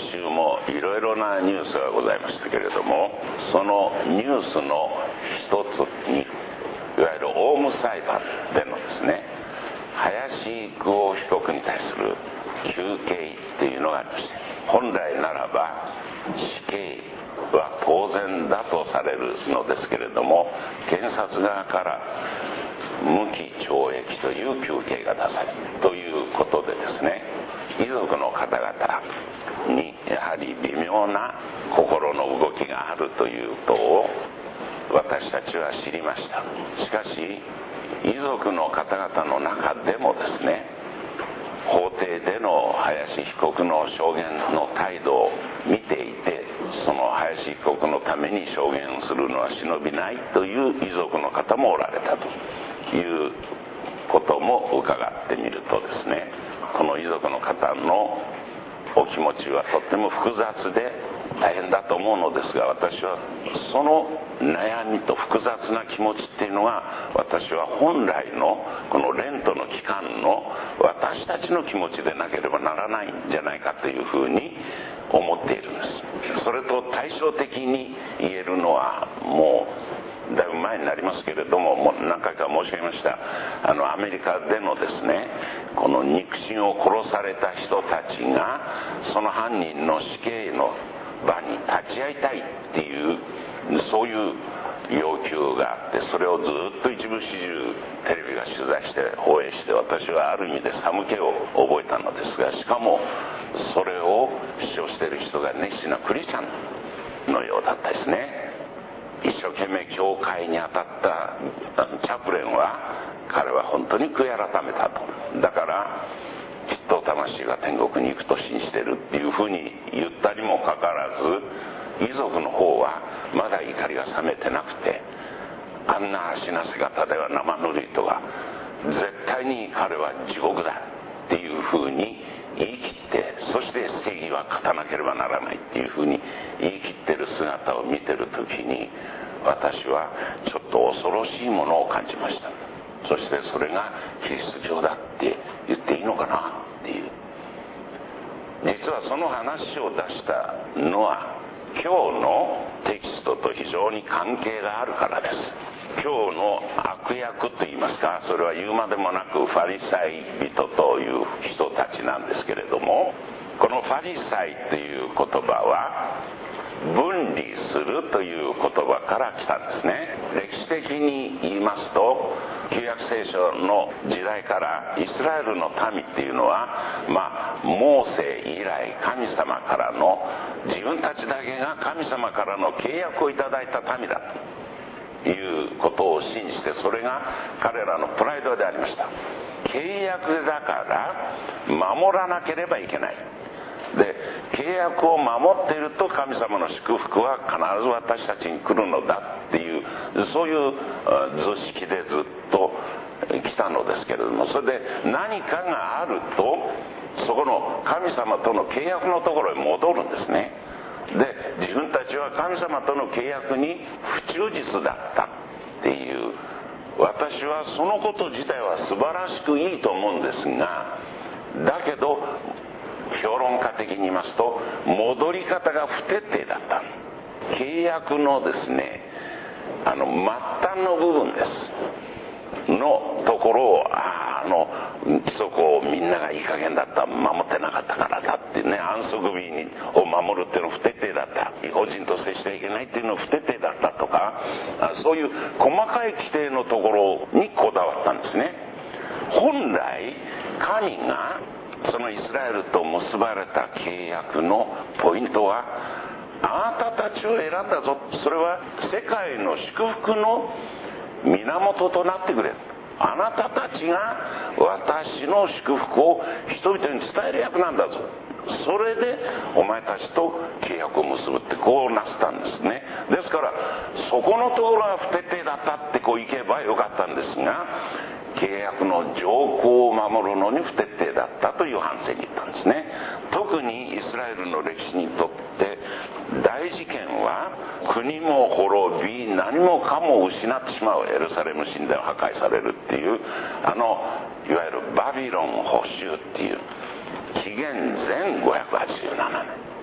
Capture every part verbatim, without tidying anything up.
週もいろいろなニュースがございましたけれども、そのニュースの一つに、いわゆるオウム裁判でのですね、林郁夫被告に対する求刑というのがありまして、本来ならば死刑は当然だとされるのですけれども、検察側から無期懲役という求刑が出されるということでですね、遺族の方々にやはり微妙な心の動きがあるということを私たちは知りました。しかし遺族の方々の中でもですね、法廷での林被告の証言の態度を見ていて、その林被告のために証言するのは忍びないという遺族の方もおられたということも伺ってみるとですね、この遺族の方のお気持ちはとっても複雑で大変だと思うのですが、私はその悩みと複雑な気持ちっていうのが、私は本来のこのレントの期間の私たちの気持ちでなければならないんじゃないかというふうに思っているんです。それと対照的に言えるのは、もうだいぶ前になりますけれども、もう何回か申し上げました、あのアメリカでのですね、この肉親を殺された人たちがその犯人の死刑の場に立ち会いたいっていう、そういう要求があって、それをずっと一部始終テレビが取材して放映して、私はある意味で寒気を覚えたのですが、しかもそれを主張している人が熱心なクリスチャンのようだったですね。一生懸命教会に当たったチャプレンは、彼は本当に悔い改めたと。だからきっと魂が天国に行くと信じてるっていうふうに言ったにもかかわらず、遺族の方はまだ怒りが冷めてなくて、あんな足な姿では生ぬるいとか、絶対に彼は地獄だっていうふうに言い切って、そして正義は勝たなければならないっていうふうに言い切ってる姿を見てる時に、私はちょっと恐ろしいものを感じました。そしてそれがキリスト教だって言っていいのかなっていう。実はその話を出したのは今日のテキストと非常に関係があるからです。今日の悪役といいますか、それは言うまでもなくファリサイ人という人たちなんですけれども、このファリサイという言葉は分離するという言葉から来たんですね。歴史的に言いますと、旧約聖書の時代からイスラエルの民っていうのは、まあモーセ以来神様からの、自分たちだけが神様からの契約をいただいた民だということを信じて、それが彼らのプライドでありました。契約だから守らなければいけない。で、契約を守っていると神様の祝福は必ず私たちに来るのだっていう、そういう図式でずっと来たのですけれども、それで何かがあるとそこの神様との契約のところへ戻るんですね。で、自分たちは神様との契約に不忠実だったっていう、私はそのこと自体は素晴らしくいいと思うんですが、だけど評論家的に言いますと、戻り方が不徹底だった。契約のですね、あの末端の部分ですのところを、ああの規則をみんながいい加減だった、守ってなかったからだってね、安息日を守るっていうのは不徹底だった、違法人と接してはいけないっていうのは不徹底だったとか、そういう細かい規定のところにこだわったんですね。本来神がそのイスラエルと結ばれた契約のポイントは、あなたたちを選んだぞ、それは世界の祝福の源となってくれ、あなたたちが私の祝福を人々に伝える役なんだぞ、それでお前たちと契約を結ぶってこうなすったんですね。ですからそこのところは不徹底だったってこういけばよかったんですが、契約の条項を守るのに不徹底だったという反省に言ったんですね。特にイスラエルの歴史にとって大事件は、国も滅び何もかも失ってしまう、エルサレム神殿を破壊されるっていう、あのいわゆるバビロン捕囚っていう、紀元前ごひゃくはちじゅうななね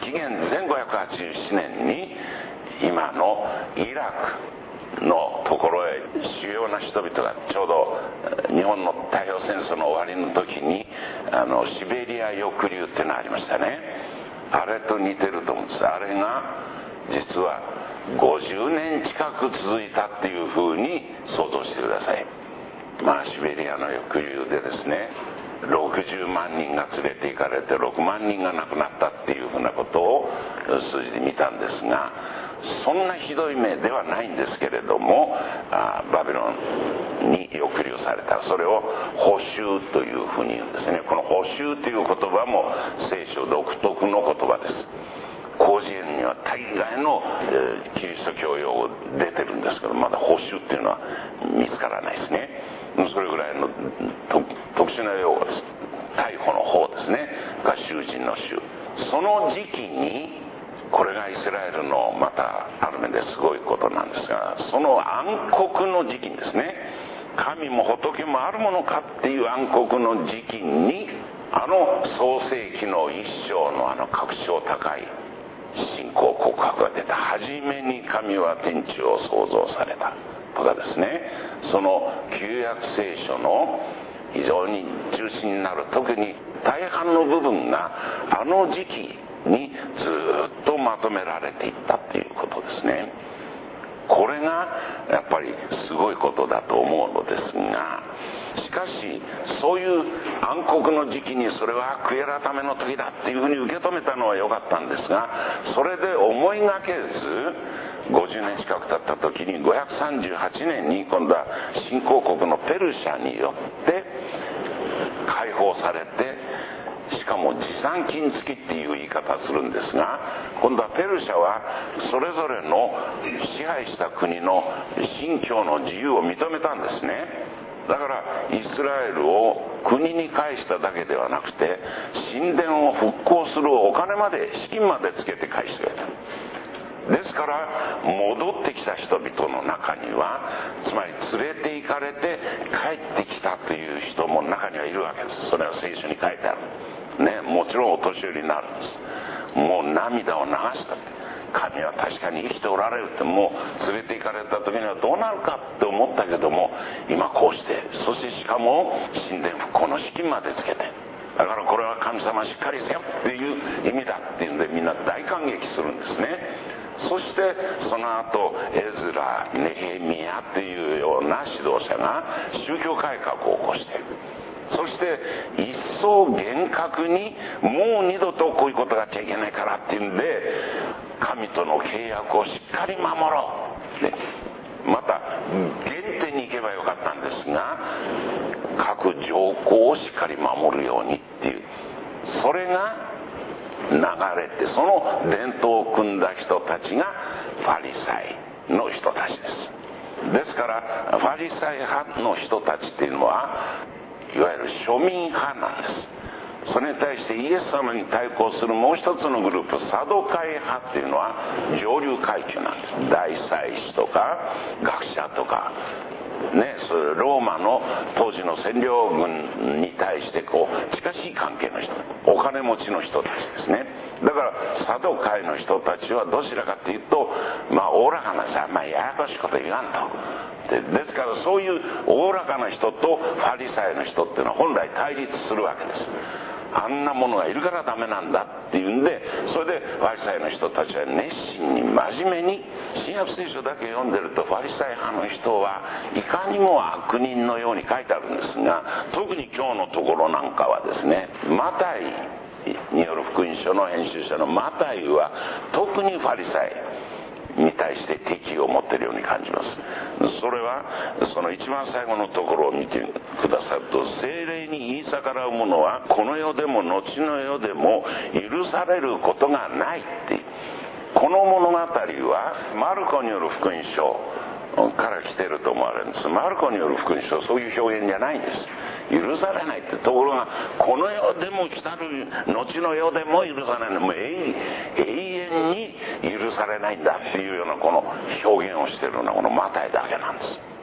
紀元ぜんごひゃくはちじゅうななねんに今のイラクのところへ主要な人々がちょうど日本の太平洋戦争の終わりの時にあのシベリア抑留っていうのがありましたね。あれと似てると思うんです。あれが実はごじゅうねん近く続いたっていうふうに想像してください。まあシベリアの抑留でですね、ろくじゅうまんにんが連れて行かれてろくまんにんが亡くなったっていうふうなことを数字で見たんですが、そんなひどい目ではないんですけれども、あバビロンに抑留された。それを捕囚というふうに言うんですね。この捕囚という言葉も聖書独特の言葉です。広辞苑には大概の、えー、キリスト教用語出てるんですけど、まだ捕囚っていうのは見つからないですね。それぐらいの特殊な用語です。逮捕の方ですねが囚人の囚。その時期にこれがイスラエルのまたある面ですごいことなんですが、その暗黒の時期にですね、神も仏もあるものかっていう暗黒の時期に、あの創世記の一章のあの格調高い信仰告白が出た。初めに神は天地を創造されたとかですね、その旧約聖書の非常に中心になる、特に大半の部分があの時期にずっとまとめられていったっていうことですね。これがやっぱりすごいことだと思うのですが、しかしそういう暗黒の時期にそれは悔い改めの時だっていうふうに受け止めたのは良かったんですが、それで思いがけずごじゅうねん近く経った時にごひゃくさんじゅうはちねんに今度は新興国のペルシャによって解放されて、しかも持参金付きっていう言い方するんですが、今度はペルシャはそれぞれの支配した国の信教の自由を認めたんですね。だからイスラエルを国に返しただけではなくて、神殿を復興するお金まで資金までつけて返してくれた。ですから戻ってきた人々の中には、つまり連れて行かれて帰ってきたという人も中にはいるわけです。それは聖書に書いてあるね。もちろんお年寄りになるんです。もう涙を流したって、神は確かに生きておられるって、もう連れて行かれた時にはどうなるかって思ったけども、今こうして、そしてしかも神殿復興の資金までつけて、だからこれは神様しっかりせよっていう意味だっていうんで、みんな大感激するんですね。そしてその後エズラ、ネヘミヤっていうような指導者が宗教改革を起こして、そして一層厳格にもう二度とこういうことがあっちゃいけないからっていうんで、神との契約をしっかり守ろう、ね、また原点に行けばよかったんですが、各条項をしっかり守るようにっていう、それが流れて、その伝統を組んだ人たちがファリサイの人たちです。ですからファリサイ派の人たちっていうのはいわゆる庶民派なんです。それに対してイエス様に対抗するもう一つのグループ、サドカイ派っていうのは上流階級なんです。大祭司とか学者とかね、それローマの当時の占領軍に対してこう近しい関係の人、お金持ちの人たちですね。だからサドカイの人たちはどちらかというと、まあおおらかなさ、まあややこしいこと言わんと。で、ですからそういうおおらかな人とファリサイの人っていうのは本来対立するわけです。あんなものがいるからダメなんだっていうんで、それでファリサイの人たちは熱心に真面目に、新約聖書だけ読んでるとファリサイ派の人はいかにも悪人のように書いてあるんですが、特に今日のところなんかはですね、マタイによる福音書の編集者のマタイは特にファリサイに対して敵意を持っているように感じます。それはその一番最後のところを見てくださると、聖霊に言い逆らう者はこの世でも後の世でも許されることがないっていう、この物語はマルコによる福音書から来てると思われるんです。マルコによる福音書はそういう表現じゃないんです。許されないって、ところがこの世でも来たる後の世でも許されない、もう永遠に許されないんだっていうようなこの表現をしてるのはこのマタイだけなんです。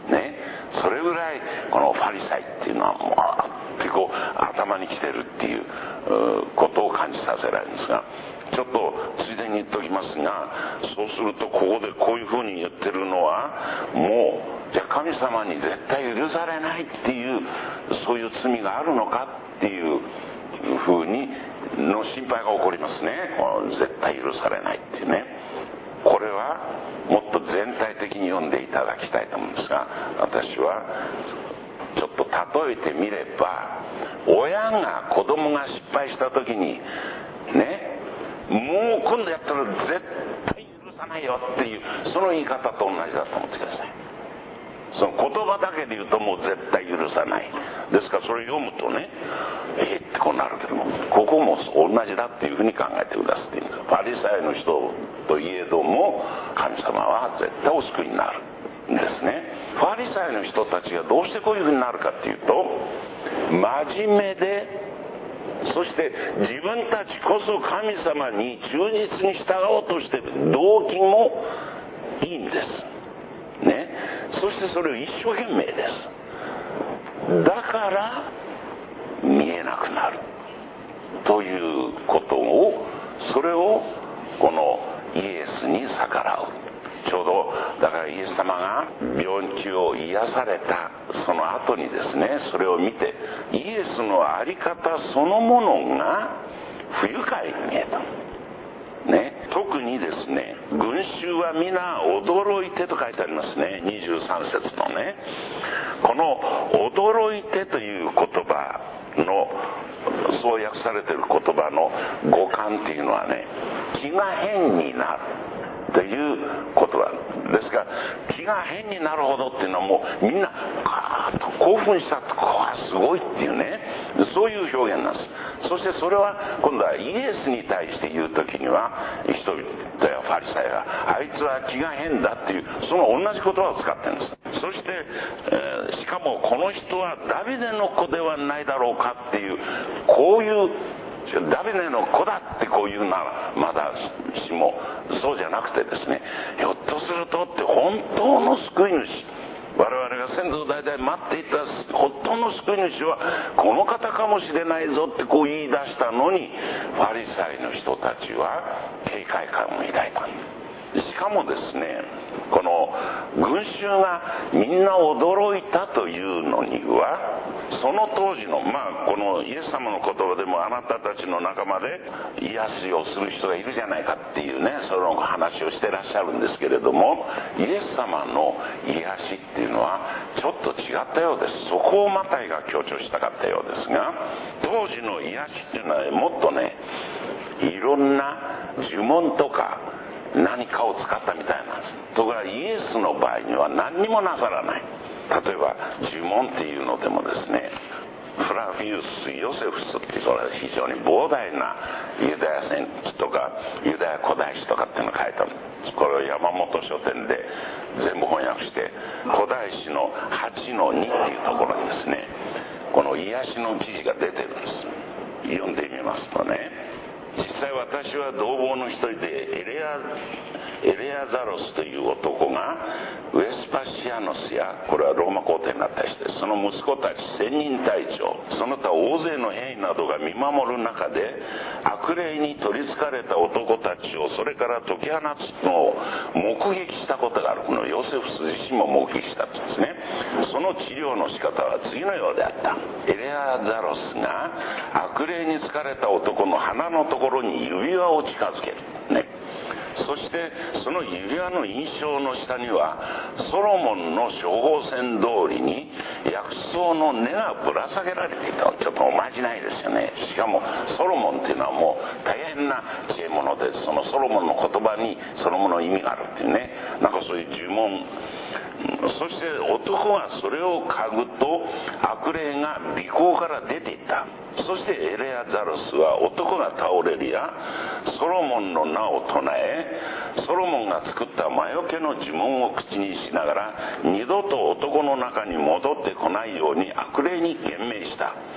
ね、それぐらいこのファリサイっていうのはもうあってこう頭にきてるっていうことを感じさせられるんですが、ちょっとついでに言っておきますが、そうするとここでこういうふうに言ってるのは、もうじゃあ神様に絶対許されないっていうそういう罪があるのかっていうふうにの心配が起こりますね。この絶対許されないっていうね。これはもっと全体的に読んでいただきたいと思うんですが、私はちょっと例えてみれば、親が子供が失敗した時にね、もう今度やったら絶対許さないよっていうその言い方と同じだと思ってください。その言葉だけで言うともう絶対許さないですから、それ読むとね、えーってこうなるけども、ここも同じだっていうふうに考えてくださっている。パリサイの人といえども神様は絶対お救いになるんですね。パリサイの人たちがどうしてこういうふうになるかっていうと、真面目で、そして自分たちこそ神様に忠実に従おうとしている動機もいいんですね。そしてそれを一生懸命です。だから見えなくなるということを、それをこのイエスに逆らう。ちょうどだからイエス様が病気を癒されたその後にですね、それを見てイエスの在り方そのものが不愉快に見えたね。特にですね、群衆は皆驚いてと書いてありますね、にじゅうさん節のね。この驚いてという言葉の、そう訳されている言葉の語感っていうのはね、気が変になるという言葉ですから、気が変になるほどっていうのはもうみんなガーッと興奮したとかすごいっていうね、そういう表現なんです。そしてそれは今度はイエスに対して言う時には、人々やファリサイがあいつは気が変だっていうその同じ言葉を使ってるんです。そして、えー、しかもこの人はダビデの子ではないだろうかっていう、こういうダビデの子だってこういうならまだしも、そうじゃなくてですね、ひょっとするとって本当の救い主、我々が先祖代々待っていた本当の救い主はこの方かもしれないぞってこう言い出したのに、ファリサイの人たちは警戒感を抱いた。しかもですね、この群衆がみんな驚いたというのには、その当時のまあこのイエス様の言葉でも、あなたたちの仲間で癒しをする人がいるじゃないかっていうね、その話をしてらっしゃるんですけれども、イエス様の癒しっていうのはちょっと違ったようです。そこをマタイが強調したかったようですが、当時の癒しっていうのはもっとね、いろんな呪文とか何かを使ったみたいなんです。ところがイエスの場合には何にもなさらない。例えば呪文っていうのでもですね、フラフィウス・ヨセフスっていう、これ非常に膨大なユダヤ戦記とかユダヤ古代史とかっていうのを書いたんです。これを山本書店で全部翻訳して、古代史の はちのに っていうところにですね、この癒しの記事が出てるんです。読んでみますとね、実際私は同房の一人でエレアエレアザロスという男がウエスパシアノスや、これはローマ皇帝になった人です、その息子たち千人隊長、その他大勢の兵などが見守る中で、悪霊に取りつかれた男たちをそれから解き放つのを目撃したことがある。このヨセフス自身も目撃したんですね。その治療の仕方は次のようであった。エレアザロスが悪霊に疲れた男の鼻のところに指輪を近づけるね。そしてその指輪の印象の下にはソロモンの処方箋通りに薬草の根がぶら下げられていた。ちょっとおまじないですよね。しかもソロモンっていうのはもう大変な知恵者で、そのソロモンの言葉にそのもの意味があるっていうね、なんかそういう呪文。そして男がそれを嗅ぐと悪霊が鼻孔から出ていった。そしてエレアザロスは男が倒れるやソロモンの名を唱え、ソロモンが作った魔除けの呪文を口にしながら二度と男の中に戻ってこないように悪霊に言命した。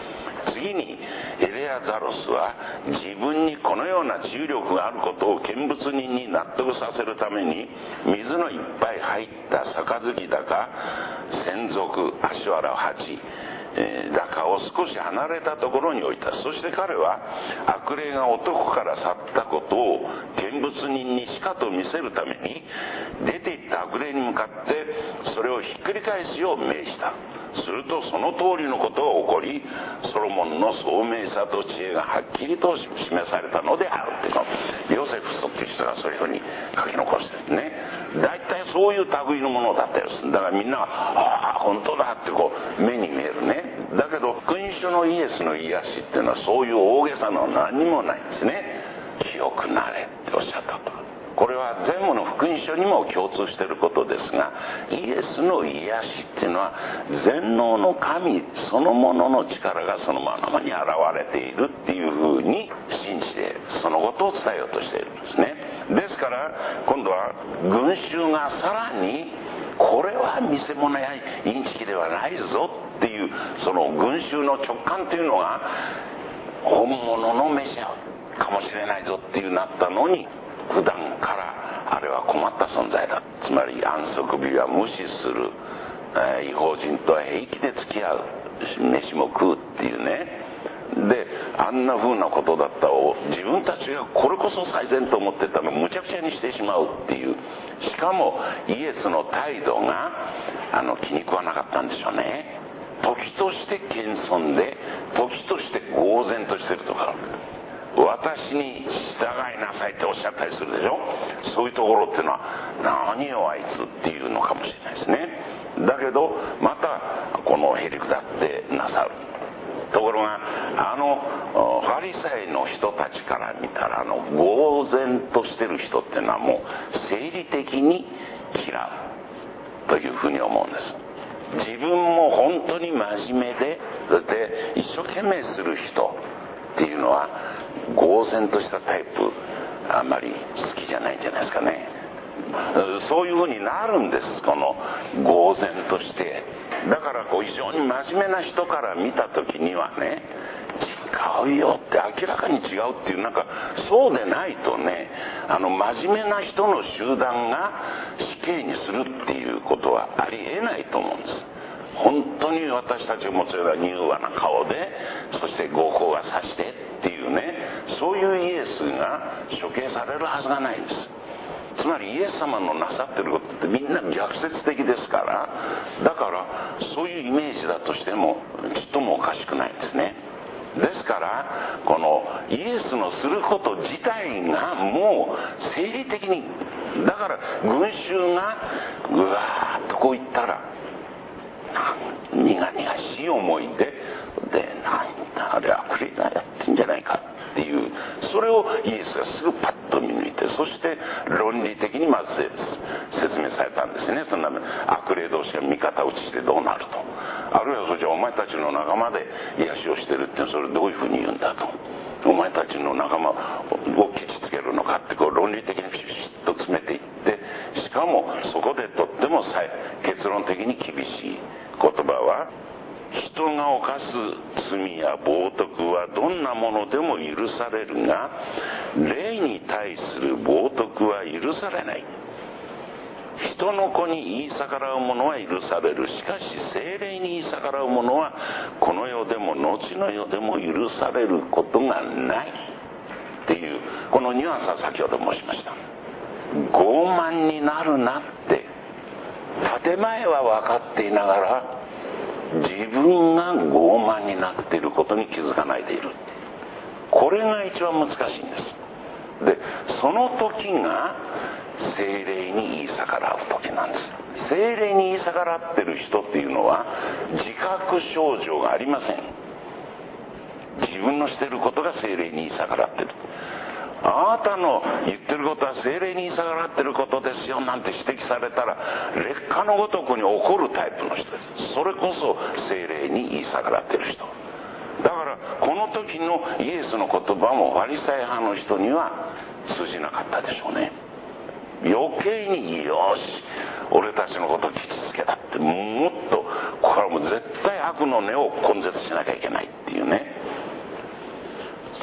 次にエレアザロスは自分にこのような治癒力があることを見物人に納得させるために、水のいっぱい入った杯だか専属足原鉢だかを少し離れたところに置いた。そして彼は悪霊が男から去ったことを見物人にしかと見せるために、出ていった悪霊に向かってそれをひっくり返すよう命じた。するとその通りのことが起こり、ソロモンの聡明さと知恵がはっきりと示されたのであるっていうの、ヨセフスっていう人がそういうふうに書き残してるね。大体そういう類のものだったりする。だからみんながああ本当だってこう目に見えるね。だけど福音書のイエスの癒しっていうのはそういう大げさなのは何にもないんですね。清くなれっておっしゃったと。これは全部の福音書にも共通していることですが、イエスの癒しっていうのは全能の神そのものの力がそのままに現れているっていうふうに信じて、そのことを伝えようとしているんですね。ですから今度は群衆がさらにこれは見せ物やインチキではないぞっていう、その群衆の直感というのが本物のメシアかもしれないぞっていうなったのに、普段からあれは困った存在だ、つまり安息日は無視する、えー、違法人とは平気で付き合う、飯も食うっていうね。であんな風なことだったを自分たちがこれこそ最善と思ってたのをむちゃくちゃにしてしまうっていう。しかもイエスの態度があの気に食わなかったんでしょうね。時として謙遜で時として呆然としてるとか、私に従いなさいっておっしゃったりするでしょ。そういうところっていうのは何よあいつっていうのかもしれないですね。だけどまたこのへりくだってなさる。ところがあのファリサイの人たちから見たら、あの呆然としてる人っていうのはもう生理的に嫌うというふうに思うんです。自分も本当に真面目で、そして一生懸命する人っていうのは呆然としたタイプあんまり好きじゃないんじゃないですかね。そういうふうになるんです、この呆然として。だからこう非常に真面目な人から見た時にはね、違うよって明らかに違うっていう、なんかそうでないとね、あの真面目な人の集団が死刑にするっていうことはありえないと思うんです。本当に私たちが持つような柔和な顔で、そして合法がさしてっていうね、そういうイエスが処刑されるはずがないんです。つまりイエス様のなさってることってみんな逆説的ですから、だからそういうイメージだとしてもちっともおかしくないんですね。ですからこのイエスのすること自体がもう生理的に、だから群衆がうわーっとこう言ったら苦々しい思いで、でなんだあれ悪霊がやってんじゃないかっていう、それをイエスがすぐパッと見抜いて、そして論理的にまず説明されたんですね。そんな悪霊同士が味方打ちしてどうなると、あるいはそれじゃお前たちの仲間で癒しをしてるって、それどういうふうに言うんだと、お前たちの仲間をケチつけるのかって、こう論理的にピシッと詰めていって、しかもそこでとっても結論的に厳しい言葉は、人が犯す罪や冒涜はどんなものでも許されるが、霊に対する冒涜は許されない。人の子に言い逆らうものは許される。しかし聖霊に言い逆らうものはこの世でも後の世でも許されることがないっていう、このニュアンスは先ほど申しました。傲慢になるなって、建前は分かっていながら自分が傲慢になっていることに気づかないでいる。これが一番難しいんです。でその時が聖霊に言い逆らう時なんです。聖霊に言い逆らってる人っていうのは自覚症状がありません。自分のしてることが聖霊に言い逆らってる。あなたの言ってることは聖霊に言い逆らってることですよなんて指摘されたら劣化のごとくに怒るタイプの人です。それこそ聖霊に言い逆らってる人だから、この時のイエスの言葉もファリサイ派の人には通じなかったでしょうね。余計によし俺たちのことをケチつけだって、もっとこれはもう絶対悪の根を根絶しなきゃいけないっていうね、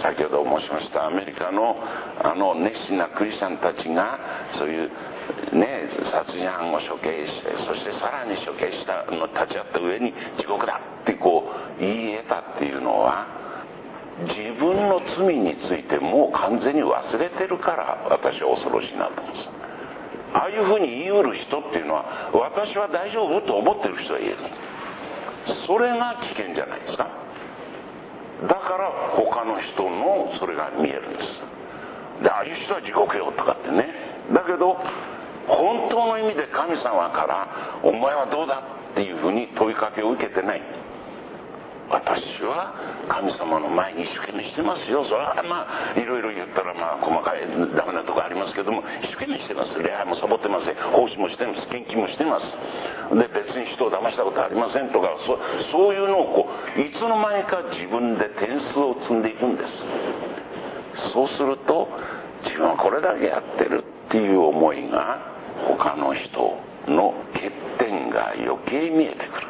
先ほど申しましたアメリカのあの熱心なクリスチャンたちがそういうね殺人犯を処刑して、そしてさらに処刑したの立ち会った上に地獄だってこう言い得たっていうのは、自分の罪についてもう完全に忘れてるから私は恐ろしいなと思うんです。ああいうふうに言い得る人っていうのは、私は大丈夫と思ってる人は言える。それが危険じゃないですか。だから他の人のそれが見えるんです。で、ああいう人は地獄よとかってね。だけど本当の意味で神様からお前はどうだっていうふうに問いかけを受けてない。私は神様の前に一生懸命してますよ。それはまあいろいろ言ったらまあ細かいダメなとこありますけども、一生懸命してます。礼拝もサボってません。奉仕もしてます。献金もしてます。で、別に人を騙したことありませんとか、そそういうのをこういつの間にか自分で点数を積んでいくんです。そうすると自分はこれだけやってるっていう思いが他の人の欠点が余計見えてくる。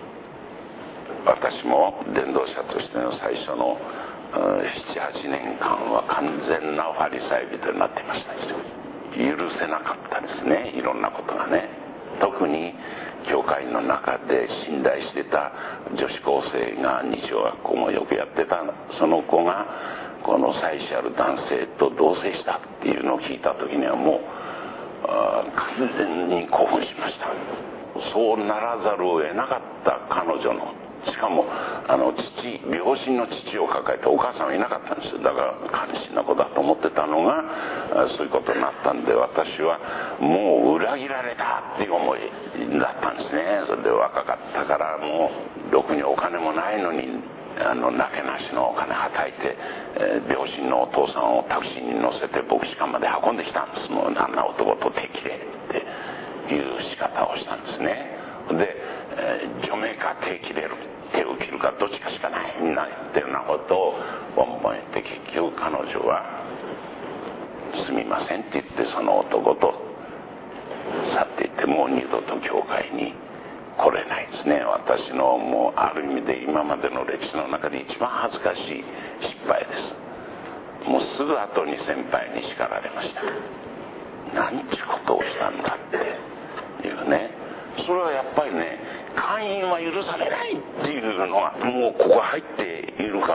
私も伝道者としての最初のななはちねんかんは完全なファリサイ人になっていました。許せなかったですね、いろんなことがね。特に教会の中で信頼してた女子高生が、日曜学校もよくやってたその子がこの妻子ある男性と同棲したっていうのを聞いた時にはもう完全に興奮しました。そうならざるを得なかった彼女の、しかもあの父、両親の父を抱えてお母さんはいなかったんです。だから肝心な子だと思ってたのがそういうことになったんで、私はもう裏切られたっていう思いだったんですね。それで若かったからもうろくにお金もないのにあのなけなしのお金はたいて、えー、両親のお父さんをタクシーに乗せて牧師館まで運んできたんです。もうあんな男と手切れっていう仕方をしたんですね。で、えー、除名か手切れる、手を切るかどっちかしかないなっていうようなことを思えて、結局彼女はすみませんって言ってその男と去っていって、もう二度と教会に来れないですね。私のもうある意味で今までの歴史の中で一番恥ずかしい失敗です。もうすぐ後に先輩に叱られました。なんちゅうことをしたんだっていうね。それはやっぱりね、会員は許されないっていうのがもうここ入っているから、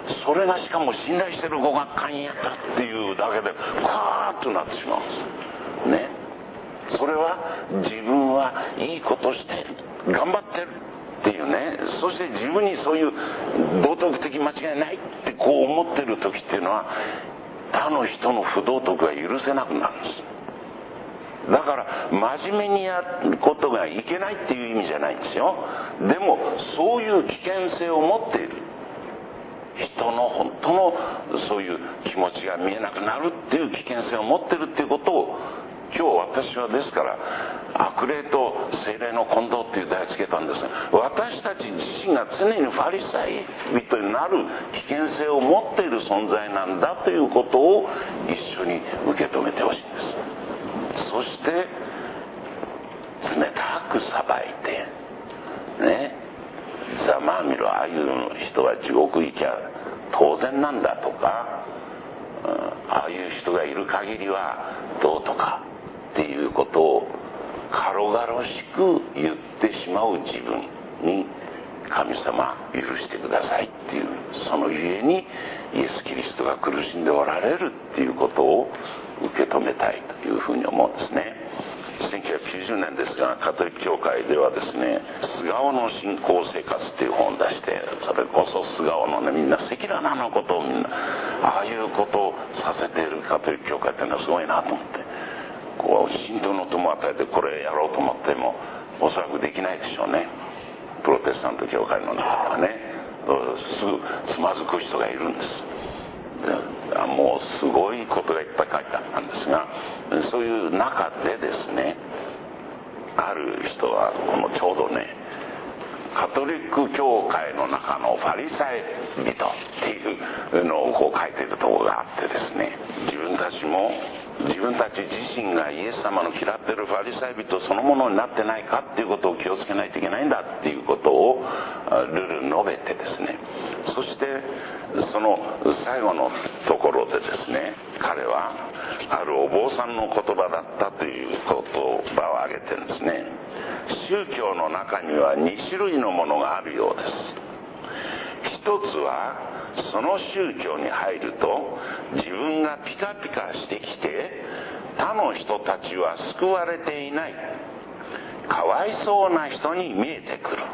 それがしかも信頼してる子が会員やったっていうだけでカーッとなってしまうんですね。それは自分はいいことしてる、頑張ってるっていうね、そして自分にそういう道徳的間違いないってこう思ってる時っていうのは、他の人の不道徳が許せなくなるんです。だから真面目にやることがいけないっていう意味じゃないんですよ。でもそういう危険性を持っている人の本当のそういう気持ちが見えなくなるっていう危険性を持ってるっていうことを、今日私はですから悪霊と精霊の混同っていう題をつけたんですが、私たち自身が常にファリサイ人になる危険性を持っている存在なんだということを一緒に受け止めてほしいんです。そして冷たく裁いてね、ざまあみろ、ああいう人は地獄行きゃ当然なんだとか、ああいう人がいる限りはどうとかっていうことを軽々しく言ってしまう自分に、神様許してくださいっていう、そのゆえにイエス・キリストが苦しんでおられるっていうことを受け止めたいというふうに思うんですね。せんきゅうひゃくきゅうじゅうねんですが、カトリック教会ではですね、菅生の信仰生活っていう本を出して、それこそ菅生のね、みんな赤裸々なことをみんなああいうことをさせているカトリック教会っていうのはすごいなと思って、こう信徒の友を与えてこれやろうと思ってもおそらくできないでしょうね。プロテスタント教会の中ではね、すぐつまずく人がいるんです。もうすごいことがいっぱい書いてあったんですが、そういう中でですね、ある人はこのちょうどね、カトリック教会の中のファリサイ人っていうのをこう書いているところがあってですね、自分たちも自分たち自身がイエス様の嫌っているファリサイ人そのものになってないかっていうことを気をつけないといけないんだっていうことをルル述べてですね、そしてその最後のところでですね、彼はあるお坊さんの言葉だったという言葉を挙げてるんですね。宗教の中にはに種類のものがあるようです。一つはその宗教に入ると自分がピカピカしてきて他の人たちは救われていない、かわいそうな人に見えてくる。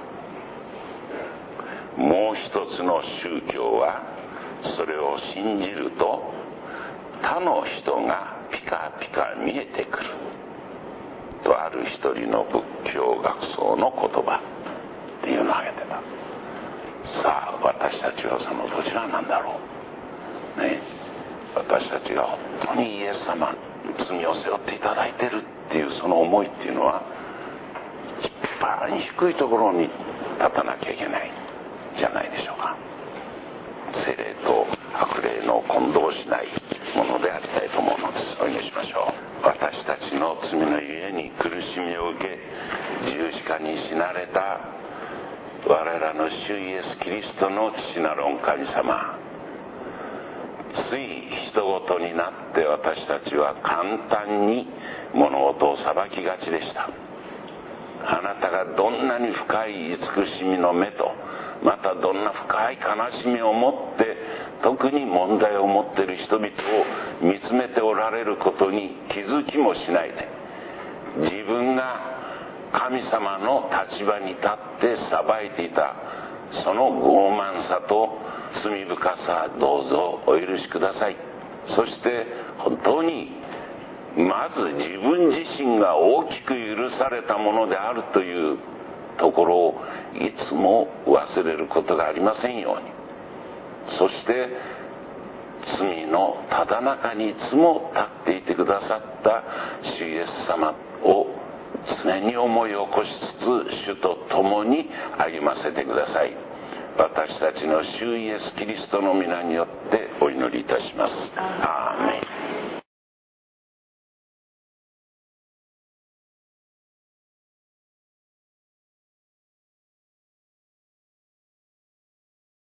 もう一つの宗教はそれを信じると他の人がピカピカ見えてくると、ある一人の仏教学僧の言葉っていうのを挙げてた。さあ私たちはそのどちらなんだろうね。私たちが本当にイエス様罪を背負っていただいてるっていうその思いっていうのは一番低いところに立たなきゃいけないじゃないでしょうか。聖霊と悪霊の混同しないものでありたいと思うのです。お祈りしましょう。私たちの罪のゆえに苦しみを受け十字架に死なれた我らの主イエスキリストの父なる御神様、つい人事になって私たちは簡単に物事を裁きがちでした。あなたがどんなに深い慈しみの目と、またどんな深い悲しみを持って特に問題を持っている人々を見つめておられることに気づきもしないで、自分が神様の立場に立って裁いていたその傲慢さと罪深さ、どうぞお許しください。そして本当にまず自分自身が大きく許されたものであるというところをいつも忘れることがありませんように。そして罪のただ中にいつも立っていてくださった主イエス様を常に思い起こしつつ主と共に歩ませてください。私たちの主イエスキリストの皆によってお祈りいたします。アーメン。